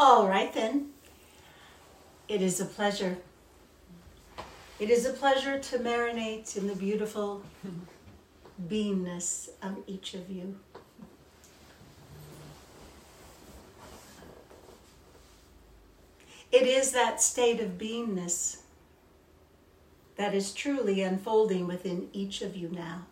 All right then. It is a pleasure. It is a pleasure to marinate in the beautiful beingness of each of you. It is that state of beingness that is truly unfolding within each of you now.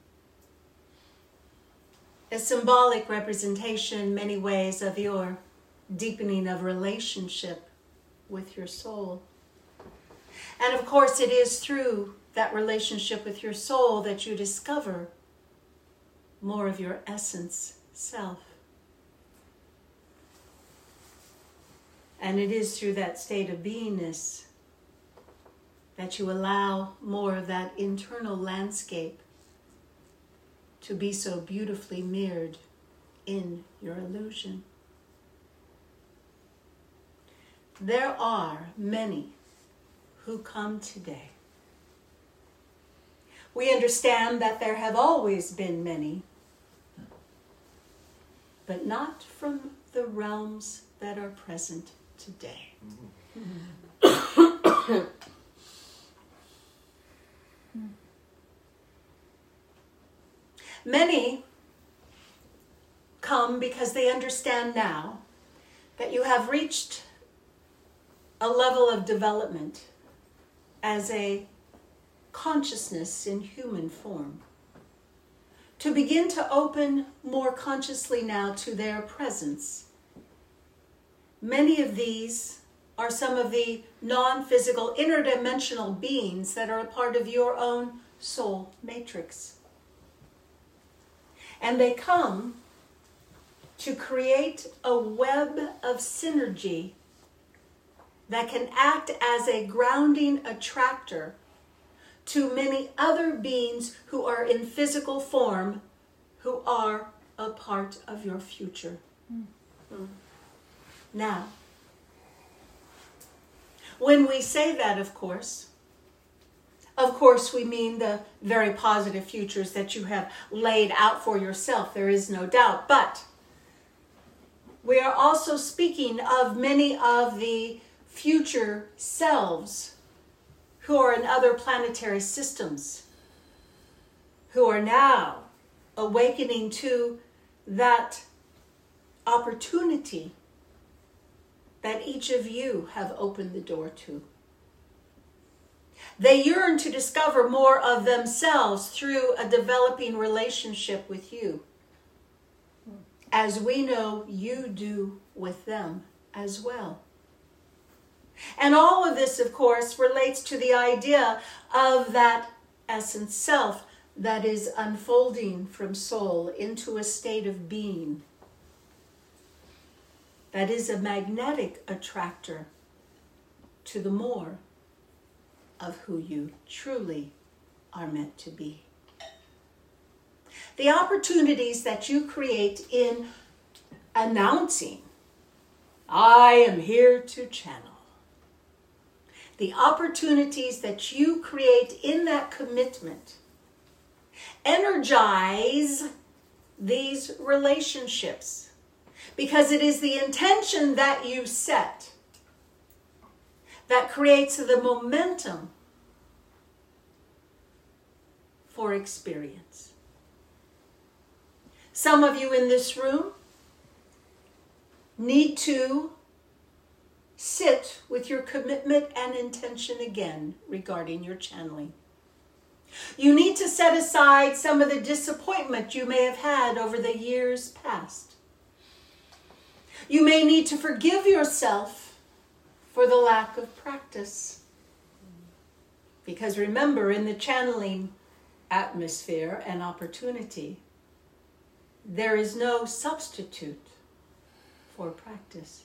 A symbolic representation in many ways of your deepening of relationship with your soul. And of course, it is through that relationship with your soul that you discover more of your essence self. And it is through that state of beingness that you allow more of that internal landscape to be so beautifully mirrored in your illusion. There are many who come today. We understand that there have always been many, but not from the realms that are present today. Many come because they understand now that you have reached a level of development as a consciousness in human form, to begin to open more consciously now to their presence. Many of these are some of the non-physical interdimensional beings that are a part of your own soul matrix. And they come to create a web of synergy that can act as a grounding attractor to many other beings who are in physical form, who are a part of your future. Now, when we say that, of course, we mean the very positive futures that you have laid out for yourself. There is no doubt. But we are also speaking of many of the future selves who are in other planetary systems, who are now awakening to that opportunity that each of you have opened the door to. They yearn to discover more of themselves through a developing relationship with you, as we know you do with them as well. And all of this, of course, relates to the idea of that essence self that is unfolding from soul into a state of being. That is a magnetic attractor to the more of who you truly are meant to be. The opportunities that you create in announcing, I am here to channel. The opportunities that you create in that commitment energize these relationships, because it is the intention that you set that creates the momentum for experience. Some of you in this room need to sit with your commitment and intention again regarding your channeling. You need to set aside some of the disappointment you may have had over the years past. You may need to forgive yourself for the lack of practice. Because remember, in the channeling atmosphere and opportunity, there is no substitute for practice.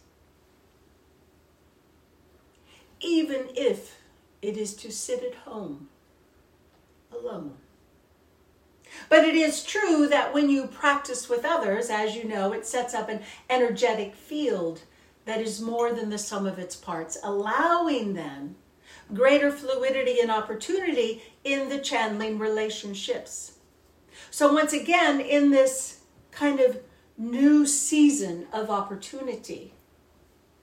Even if it is to sit at home alone. But it is true that when you practice with others, as you know, it sets up an energetic field that is more than the sum of its parts, allowing then greater fluidity and opportunity in the channeling relationships. So once again, in this kind of new season of opportunity,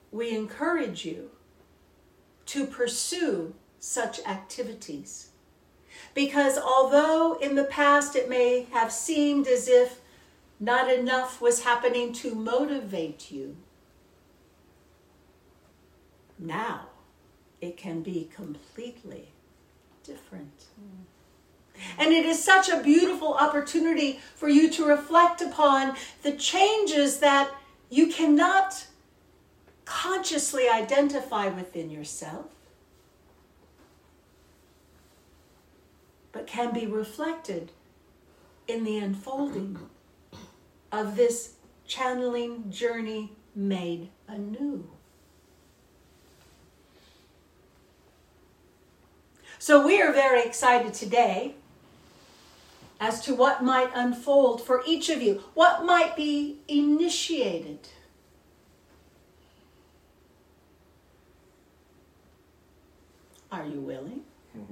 we encourage you to pursue such activities. Because although in the past it may have seemed as if not enough was happening to motivate you, now it can be completely different. And it is such a beautiful opportunity for you to reflect upon the changes that you cannot consciously identify within yourself, but can be reflected in the unfolding of this channeling journey made anew. So we are very excited today as to what might unfold for each of you, what might be initiated. Are you willing?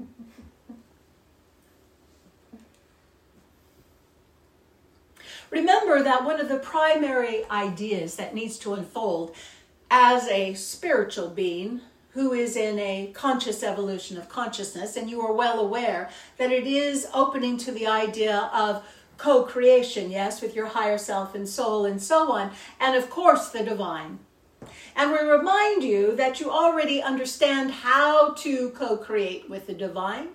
Remember that one of the primary ideas that needs to unfold as a spiritual being who is in a conscious evolution of consciousness, and you are well aware that it is opening to the idea of co-creation, yes, with your higher self and soul and so on, and of course the divine. And we remind you that you already understand how to co-create with the divine,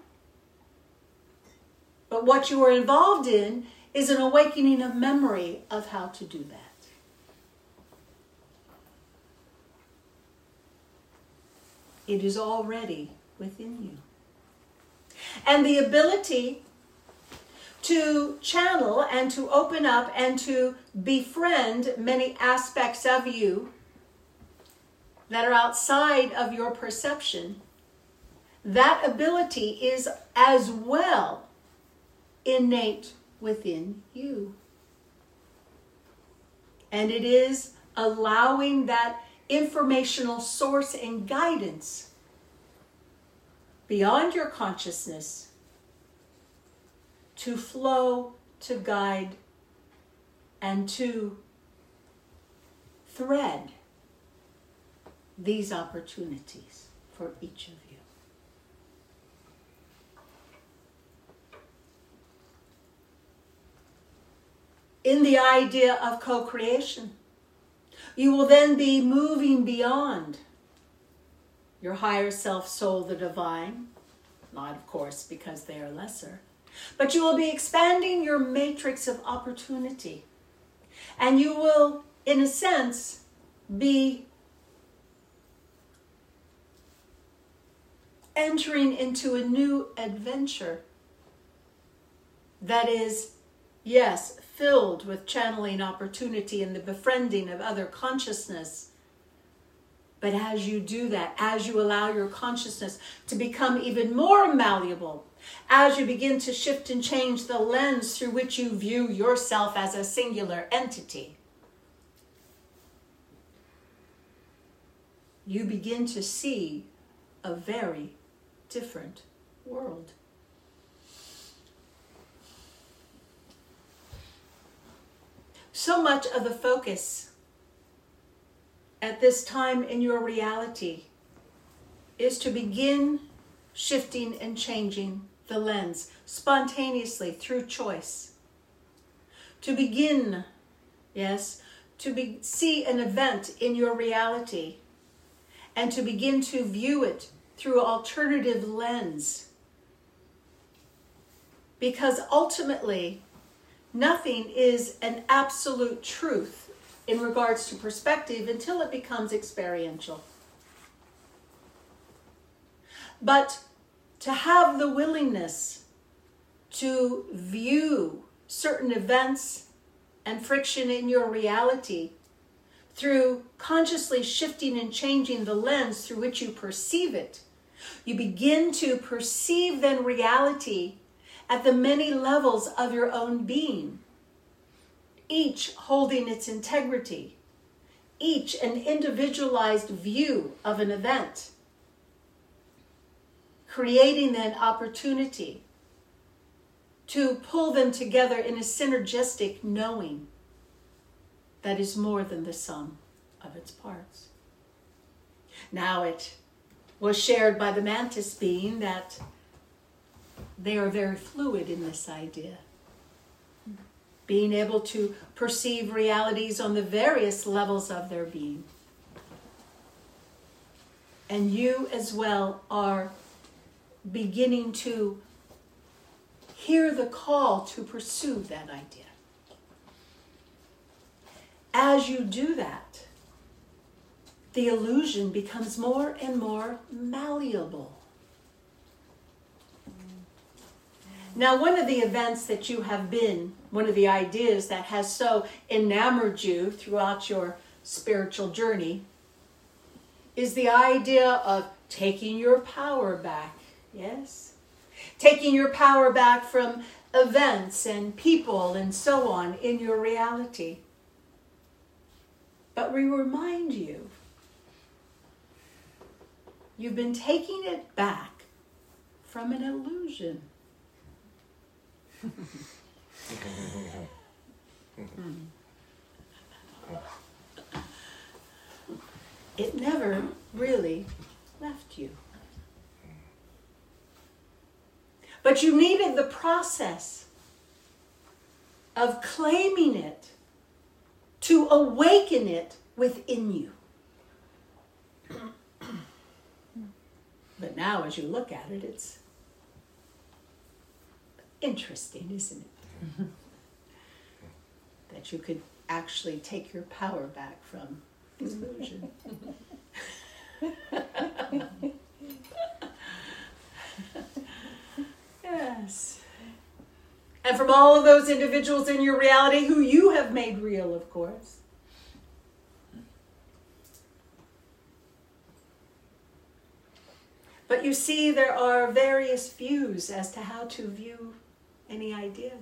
but what you are involved in is an awakening of memory of how to do that. It is already within you. And the ability to channel and to open up and to befriend many aspects of you that are outside of your perception, that ability is as well innate within you. And it is allowing that informational source and guidance beyond your consciousness to flow, to guide, and to thread these opportunities for each of you. In the idea of co-creation, you will then be moving beyond your higher self, soul, the divine, not of course because they are lesser, but you will be expanding your matrix of opportunity. And you will, in a sense, be entering into a new adventure that is, yes, filled with channeling opportunity and the befriending of other consciousness. But as you do that, as you allow your consciousness to become even more malleable, as you begin to shift and change the lens through which you view yourself as a singular entity, you begin to see a very different world. So much of the focus at this time in your reality is to begin shifting and changing the lens spontaneously through choice. To begin, yes, to see an event in your reality and to begin to view it through an alternative lens. Because ultimately, nothing is an absolute truth in regards to perspective until it becomes experiential. But to have the willingness to view certain events and friction in your reality through consciously shifting and changing the lens through which you perceive it, you begin to perceive then reality at the many levels of your own being, each holding its integrity, each an individualized view of an event, creating then opportunity to pull them together in a synergistic knowing that is more than the sum of its parts. Now it was shared by the mantis being that they are very fluid in this idea. Being able to perceive realities on the various levels of their being. And you as well are beginning to hear the call to pursue that idea. As you do that, the illusion becomes more and more malleable. Now, one of the events that you have been, one of the ideas that has so enamored you throughout your spiritual journey is the idea of taking your power back. Yes? Taking your power back from events and people and so on in your reality. But we remind you, you've been taking it back from an illusion. It never really left you. But you needed the process of claiming it to awaken it within you. But now as you look at it, it's interesting, isn't it? That you could actually take your power back from illusion. Yes. And from all of those individuals in your reality who you have made real, of course. But you see, there are various views as to how to view any idea.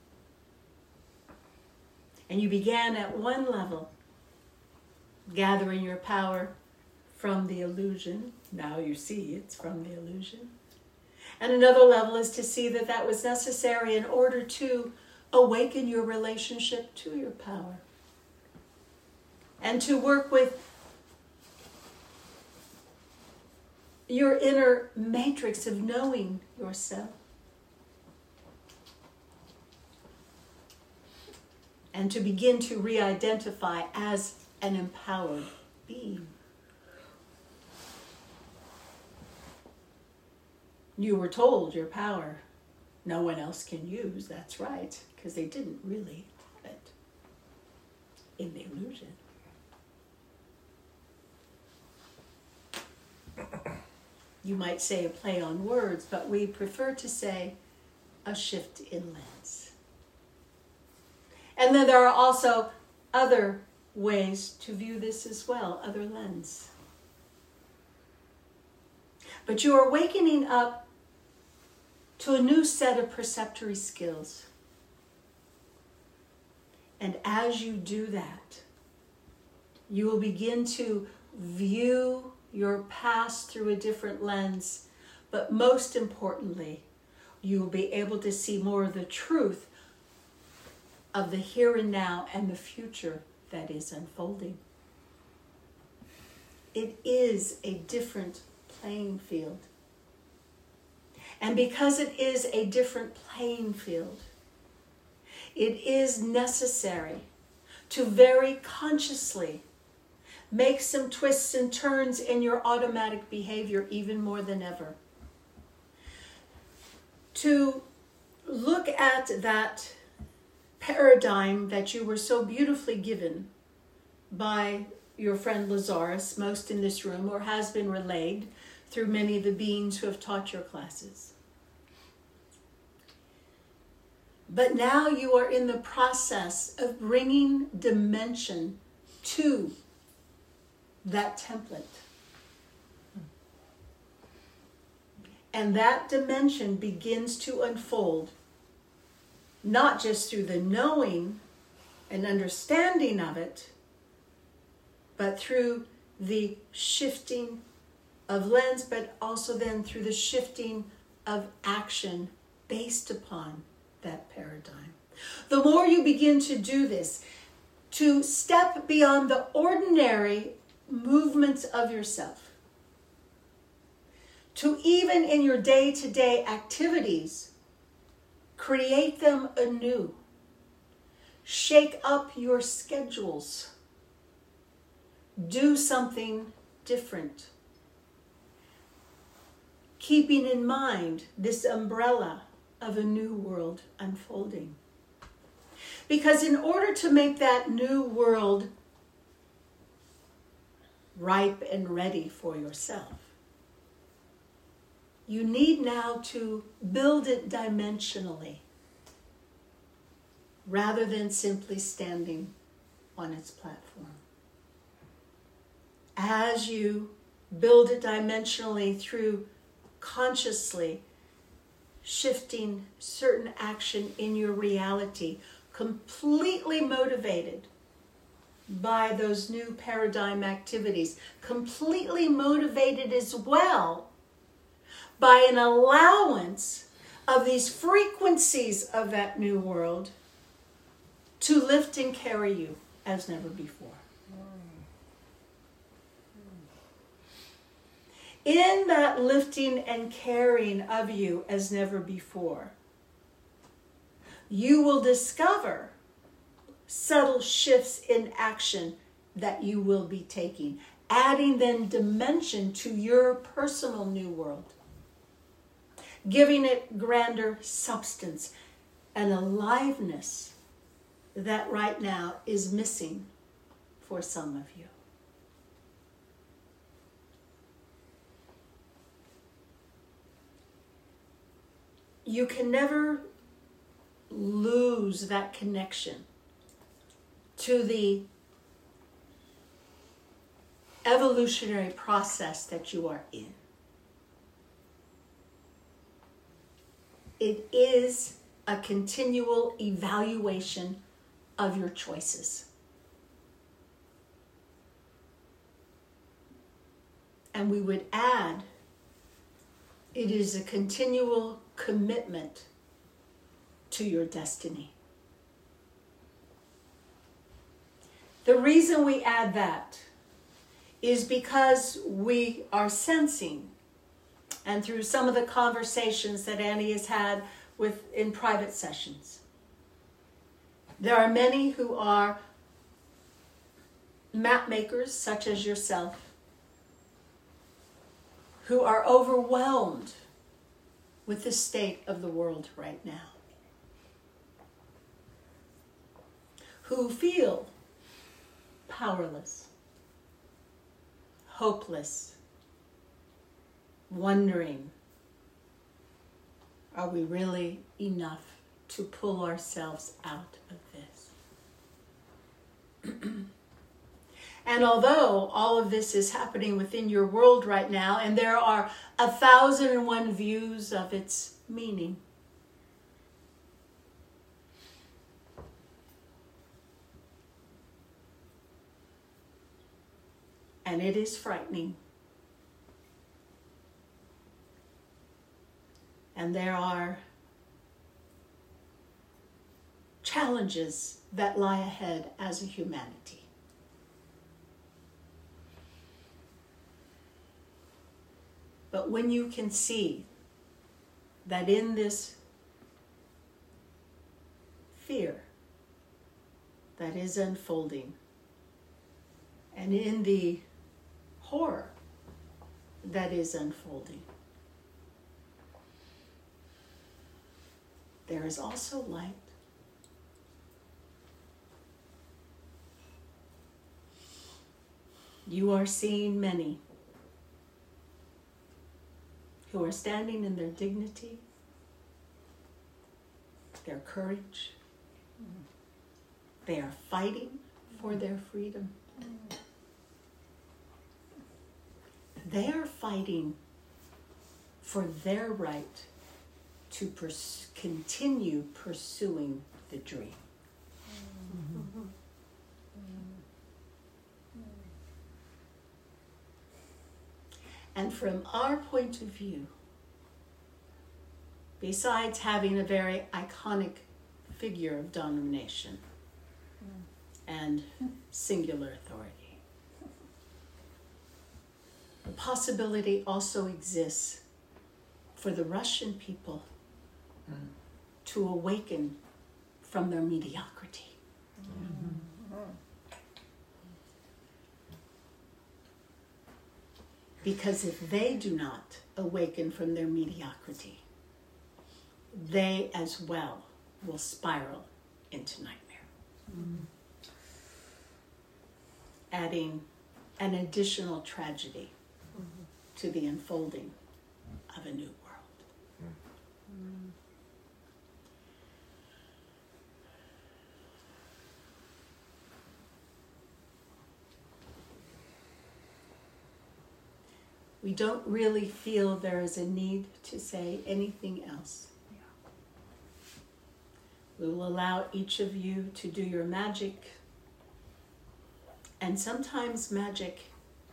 And you began at one level, gathering your power from the illusion. Now you see it's from the illusion. And another level is to see that that was necessary in order to awaken your relationship to your power. And to work with your inner matrix of knowing yourself. And to begin to re-identify as an empowered being. You were told your power no one else can use. That's right, because they didn't really have it in the illusion. You might say a play on words, but we prefer to say a shift in lens. And then there are also other ways to view this as well, other lens. But you are wakening up to a new set of perceptory skills. And as you do that, you will begin to view your past through a different lens. But most importantly, you will be able to see more of the truth of the here and now and the future that is unfolding. It is a different playing field. And because it is a different playing field, it is necessary to very consciously make some twists and turns in your automatic behavior even more than ever. To look at that paradigm that you were so beautifully given by your friend Lazarus, most in this room, or has been relayed through many of the beings who have taught your classes. But now you are in the process of bringing dimension to that template. And that dimension begins to unfold, not just through the knowing and understanding of it, but through the shifting of lens, but also then through the shifting of action based upon that paradigm. The more you begin to do this, to step beyond the ordinary movements of yourself, to even in your day-to-day activities, create them anew. Shake up your schedules. Do something different. Keeping in mind this umbrella of a new world unfolding. Because in order to make that new world ripe and ready for yourself, you need now to build it dimensionally rather than simply standing on its platform. As you build it dimensionally through consciously shifting certain action in your reality, completely motivated by those new paradigm activities, completely motivated as well by an allowance of these frequencies of that new world to lift and carry you as never before. In that lifting and carrying of you as never before, you will discover subtle shifts in action that you will be taking, adding then dimension to your personal new world, giving it grander substance and aliveness that right now is missing for some of you. You can never lose that connection to the evolutionary process that you are in. It is a continual evaluation of your choices. And we would add, it is a continual commitment to your destiny. The reason we add that is because we are sensing, and through some of the conversations that Annie has had in private sessions, there are many who are map makers, such as yourself, who are overwhelmed with the state of the world right now, who feel powerless, hopeless, wondering, are we really enough to pull ourselves out of this? And although all of this is happening within your world right now, and there are 1,001 views of its meaning, and it is frightening, and there are challenges that lie ahead as a humanity. But when you can see that in this fear that is unfolding, and in the horror that is unfolding, there is also light. You are seeing many who are standing in their dignity, their courage. They are fighting for their freedom. They are fighting for their right to continue pursuing the dream. And from our point of view, besides having a very iconic figure of domination and singular authority, the possibility also exists for the Russian people to awaken from their mediocrity. Because if they do not awaken from their mediocrity, they as well will spiral into nightmare, adding an additional tragedy to the unfolding of a new world. We don't really feel there is a need to say anything else. We will allow each of you to do your magic. And sometimes magic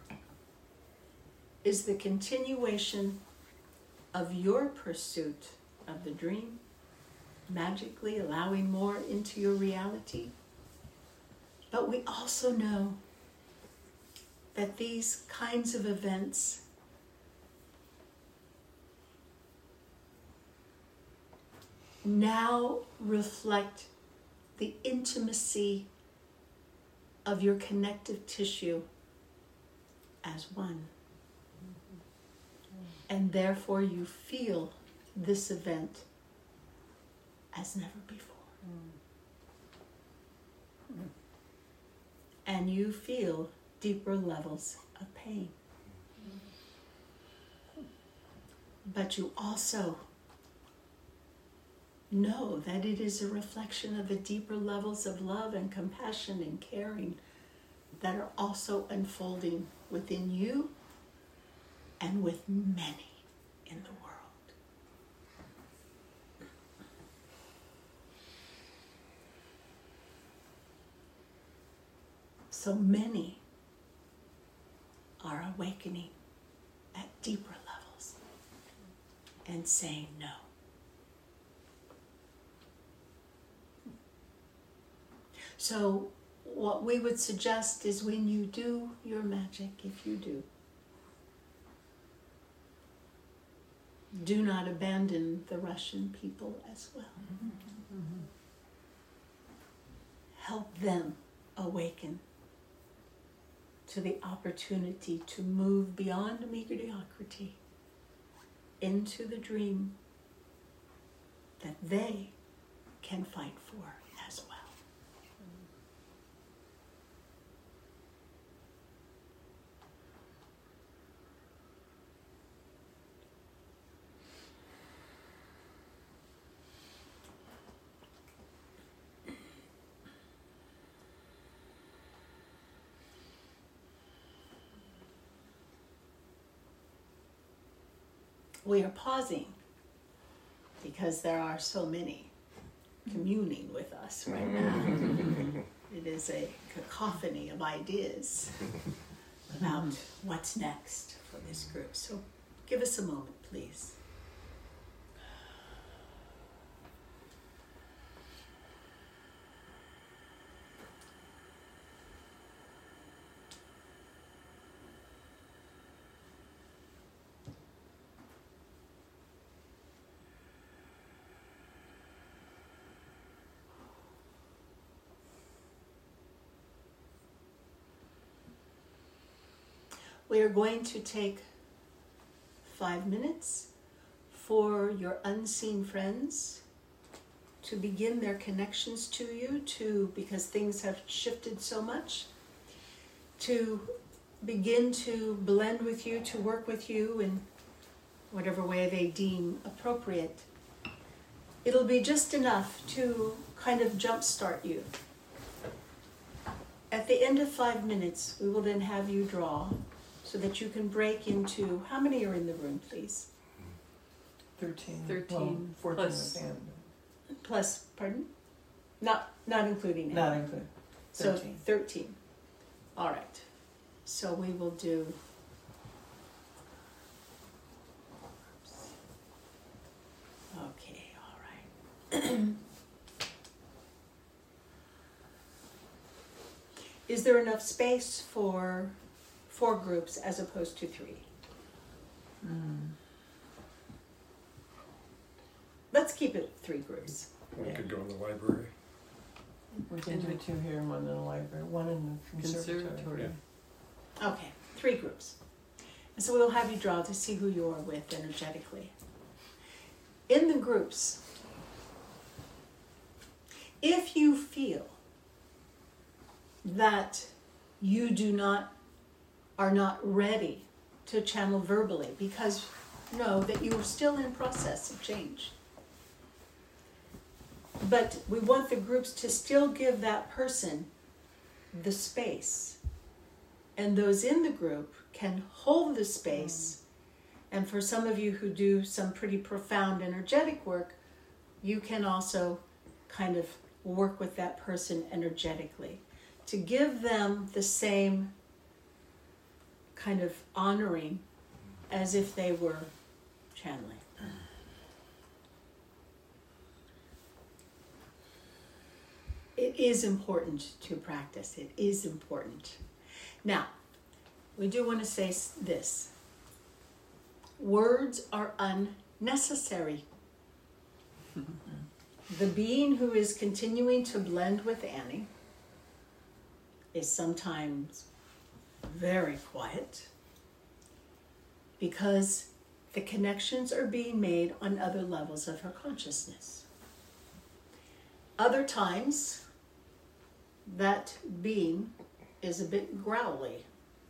is the continuation of your pursuit of the dream, magically allowing more into your reality. But we also know that these kinds of events now reflect the intimacy of your connective tissue as one. And therefore you feel this event as never before. And you feel deeper levels of pain. But you also know that it is a reflection of the deeper levels of love and compassion and caring that are also unfolding within you and with many in the world. So many are awakening at deeper levels and saying no. So what we would suggest is when you do your magic, if you do not abandon the Russian people as well. Help them awaken to the opportunity to move beyond mediocrity into the dream that they can fight for as well. We are pausing because there are so many communing with us right now. It is a cacophony of ideas about what's next for this group. So give us a moment, please. We are going to take 5 minutes for your unseen friends to begin their connections to you, because things have shifted so much, to begin to blend with you, to work with you in whatever way they deem appropriate. It'll be just enough to kind of jumpstart you. At the end of 5 minutes, we will then have you draw so that you can break into, how many are in the room, please? 13. 13 Well, 14 plus. with Ann. Plus, pardon? Not including Not Ann. included. So 13. 13. All right. So we will do. Okay, all right. Is there enough space for 4 groups as opposed to 3? keep it 3 groups. One could go in the library. We can do 2 here and 1 in the library, 1 in the conservatory. Yeah. Okay, 3 groups. And so we'll have you draw to see who you are with energetically. In the groups, if you feel that you are not ready to channel verbally, because know that you are still in process of change. But we want the groups to still give that person the space. And those in the group can hold the space. And for some of you who do some pretty profound energetic work, you can also kind of work with that person energetically to give them the same kind of honoring as if they were channeling. It is important to practice. It is important. Now, we do want to say this. Words are unnecessary. The being who is continuing to blend with Annie is sometimes very quiet because the connections are being made on other levels of her consciousness. Other times, that being is a bit growly.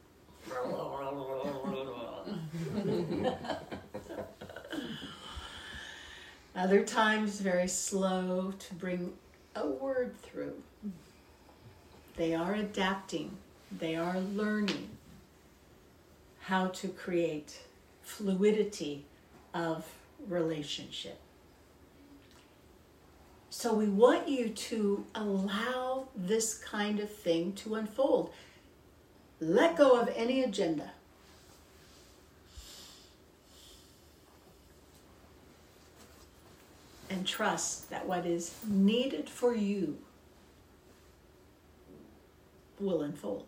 Other times, very slow to bring a word through. They are adapting. They are learning how to create fluidity of relationship. So we want you to allow this kind of thing to unfold. Let go of any agenda. And trust that what is needed for you will unfold.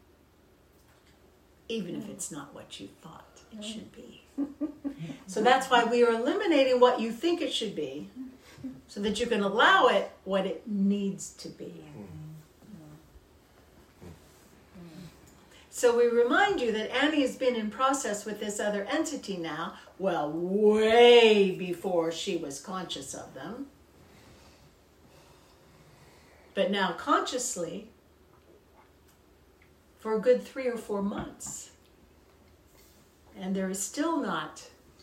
Even if it's not what you thought it should be. So that's why we are eliminating what you think it should be, so that you can allow it what it needs to be. So we remind you that Annie has been in process with this other entity now, well, way before she was conscious of them. But now consciously, for a good 3 or 4 months. And there is still not,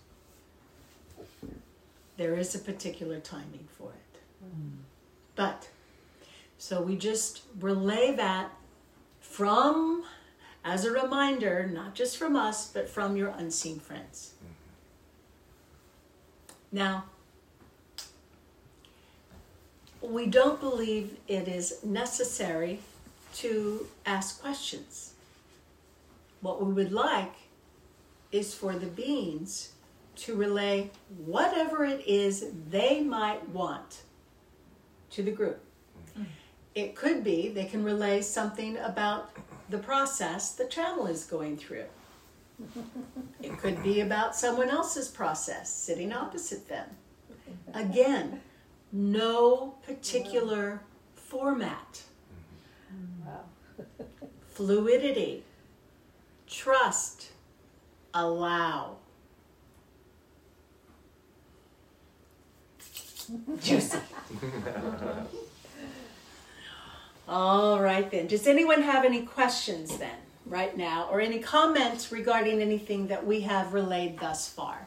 there is a particular timing for it. But, so we just relay that from, as a reminder, not just from us, but from your unseen friends. Now, we don't believe it is necessary to ask questions. What we would like is for the beings to relay whatever it is they might want to the group. It could be they can relay something about the process the channel is going through. It could be about someone else's process sitting opposite them. Again, no particular format. Fluidity, trust, allow. Juicy. All right then. Does anyone have any questions then, right now, or any comments regarding anything that we have relayed thus far?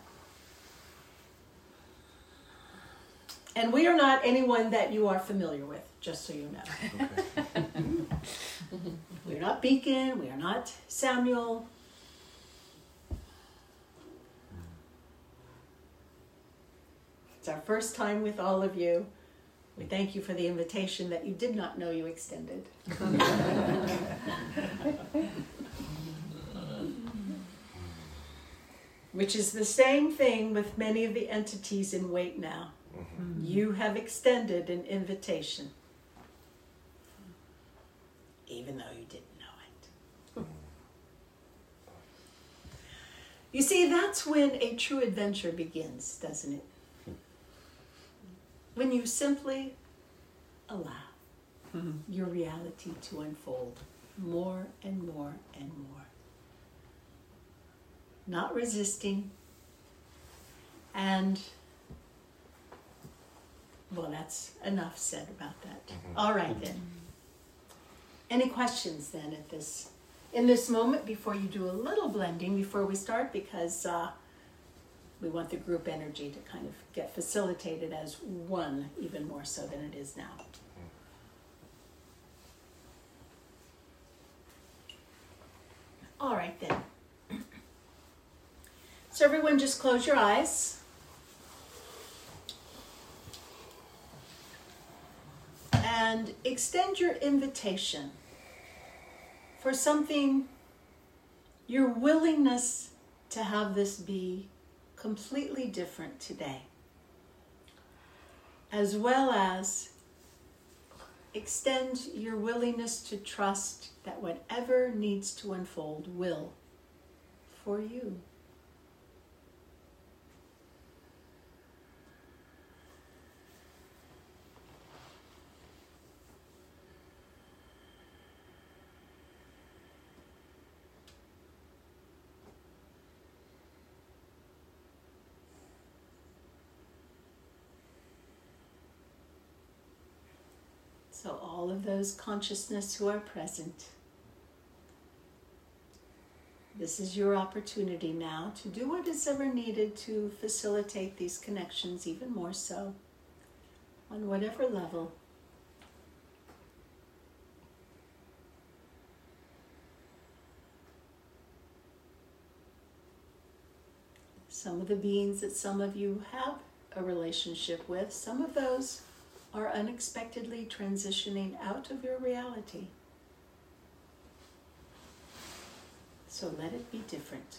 And we are not anyone that you are familiar with, just so you know. Okay. We're not Beacon, we are not Samuel. It's our first time with all of you. We thank you for the invitation that you did not know you extended. Which is the same thing with many of the entities in Wait Now. You have extended an invitation, even though you didn't know it. You see, that's when a true adventure begins, doesn't it? when you simply allow your reality to unfold more and more and more. Not resisting. And, well, that's enough said about that. All right, then. Any questions then in this moment before you do a little blending before we start, because we want the group energy to kind of get facilitated as one even more so than it is now. All right, then. So everyone just close your eyes. And extend your invitation for something, your willingness to have this be completely different today, as well as extend your willingness to trust that whatever needs to unfold will for you. So all of those consciousness who are present, this is your opportunity now to do what is ever needed to facilitate these connections even more so, on whatever level. Some of the beings that some of you have a relationship with, some of those are unexpectedly transitioning out of your reality. So let it be different.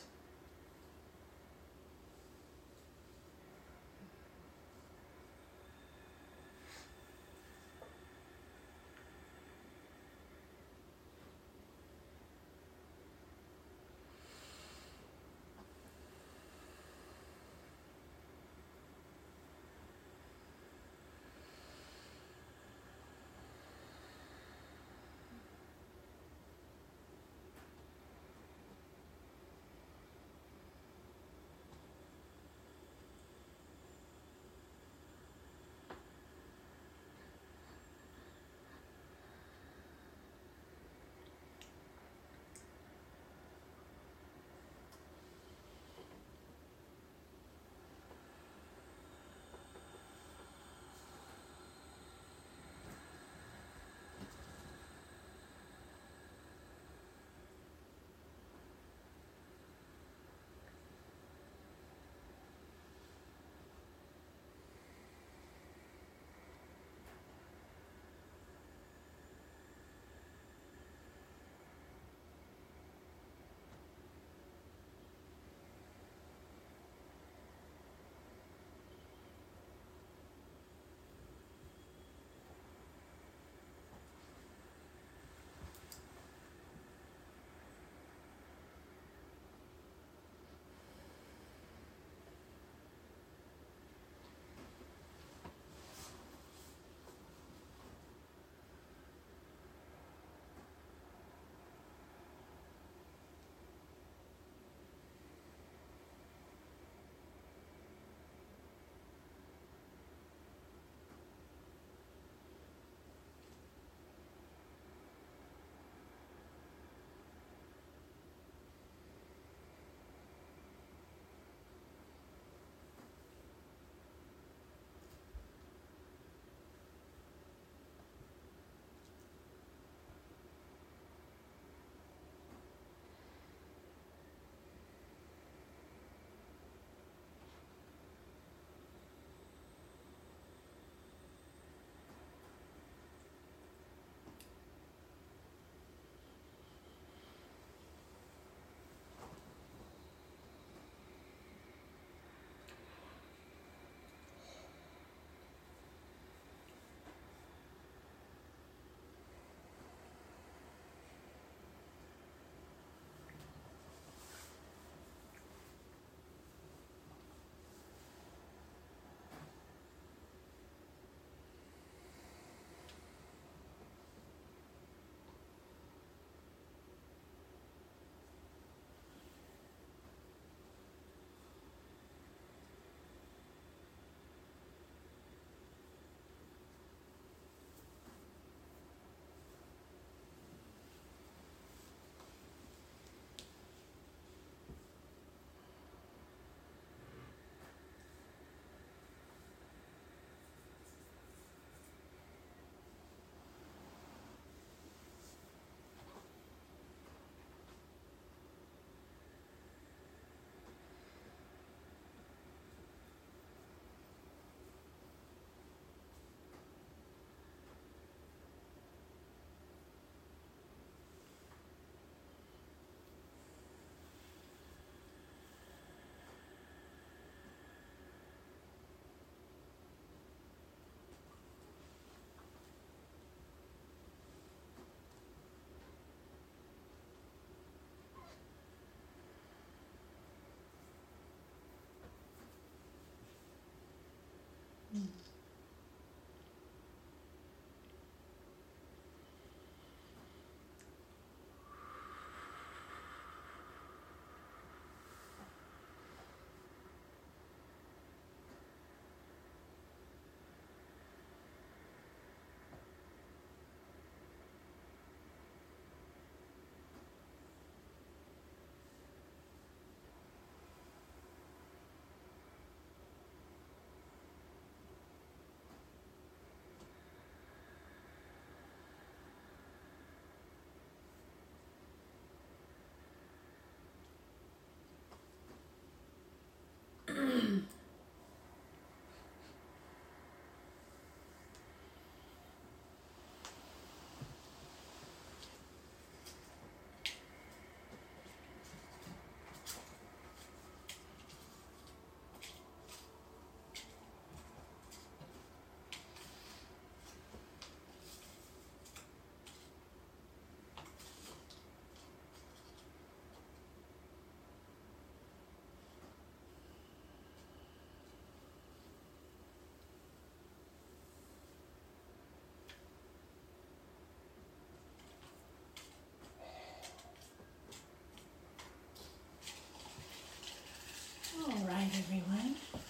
right, everyone.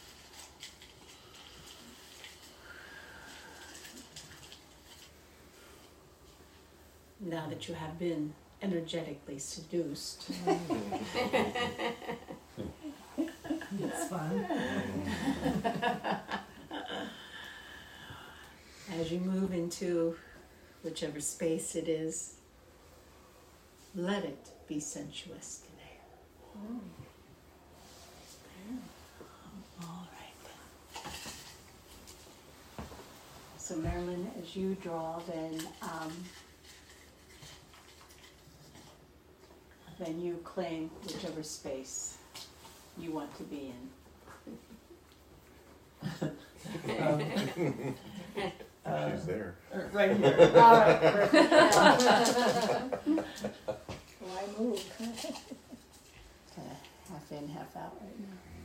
Now that you have been energetically seduced, It's fun. as you move into whichever space it is, let it be sensuous today. All right then. So Marilyn, as you draw, then you claim whichever space you want to be in. She's there. Right here. All right, perfect. Why move? Half in, half out right now.